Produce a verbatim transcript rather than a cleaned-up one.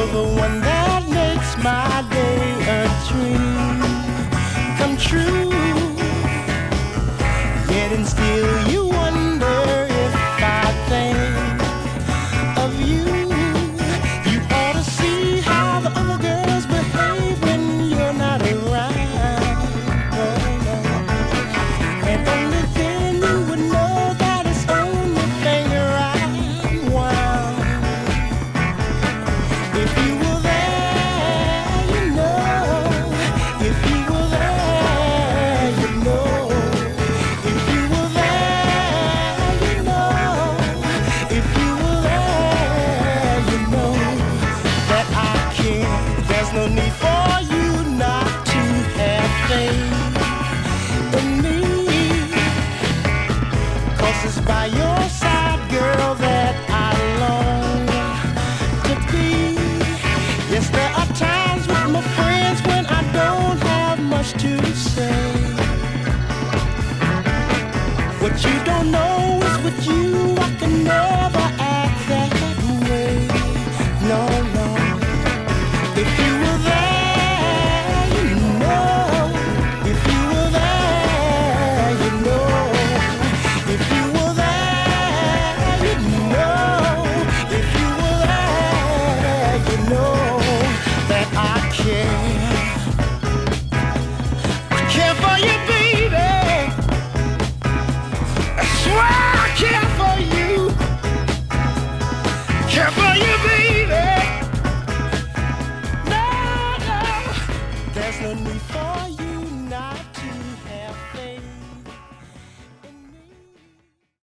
the one that makes my day a dream come true. Yet and still you wonder if I think of you. You ought to see how the other girls behave when you're not around. And only then you would know that it's only finger right wound. If you were there, you know. If you were there, you know. If you were there, you know. If you were there, you know that I care. There's no need for you not to have faith in me. 'Cause it's by your side, girl, that I long to be. Yes, there are times with my friends when I don't have much to say. What you don't know is with you, I can never act that way. No, no. If you were there, you know. If you were there, you know. If you were there, you know. If you were there, you know that I care. I care for you, baby. I swear I care for you. Care for you, baby. No, no, there's no need for you not to.